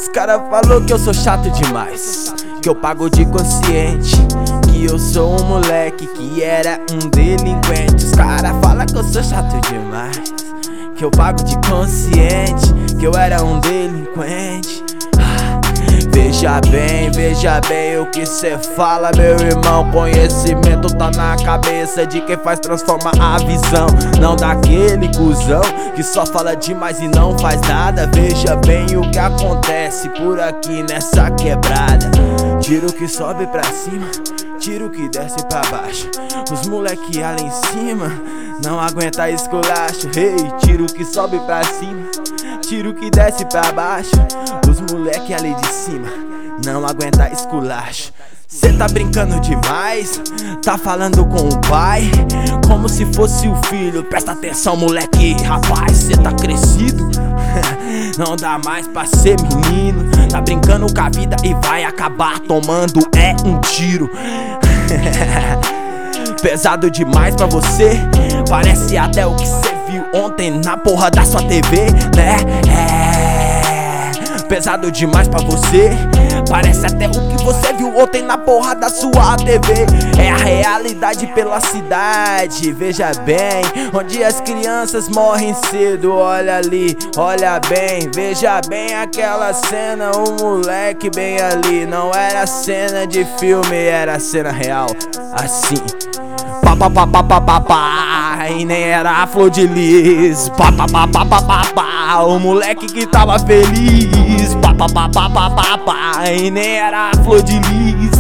Os cara falou que eu sou chato demais, que eu pago de consciente, que eu sou um moleque que era um delinquente. Os cara falam que eu sou chato demais, que eu pago de consciente, que eu era um delinquente. Veja bem o que cê fala, meu irmão. Conhecimento tá na cabeça de quem faz transformar a visão, não daquele cuzão que só fala demais e não faz nada. Veja bem o que acontece por aqui nessa quebrada. Tiro que sobe pra cima, tiro que desce pra baixo. Os moleque ali em cima não aguenta esculacho. Hey, tiro que sobe pra cima, tiro que desce pra baixo. Os moleque ali de cima não aguenta esculacho. Cê tá brincando demais, tá falando com o pai como se fosse o filho. Presta atenção, moleque, rapaz, cê tá crescido, não dá mais pra ser menino. Tá brincando com a vida e vai acabar tomando um tiro. Pesado demais pra você, parece até o que cê viu ontem na porra da sua TV, né? Pesado demais pra você, parece até o que você viu ontem na porra da sua TV. É a realidade pela cidade, veja bem, onde as crianças morrem cedo. Olha ali, olha bem, veja bem aquela cena. O moleque bem ali, não era cena de filme, era cena real, assim. E nem era a flor de lis. O moleque que tava feliz. E nem era a flor de lis.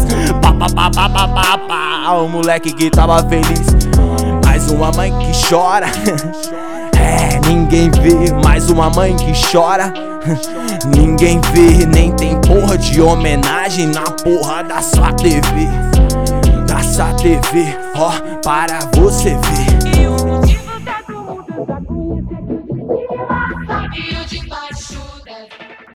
O moleque que tava feliz. Mais uma mãe que chora. Ninguém vê. Mais uma mãe que chora. Ninguém vê. Nem tem porra de homenagem na porra da sua TV. Dessa TV, ó, para você ver.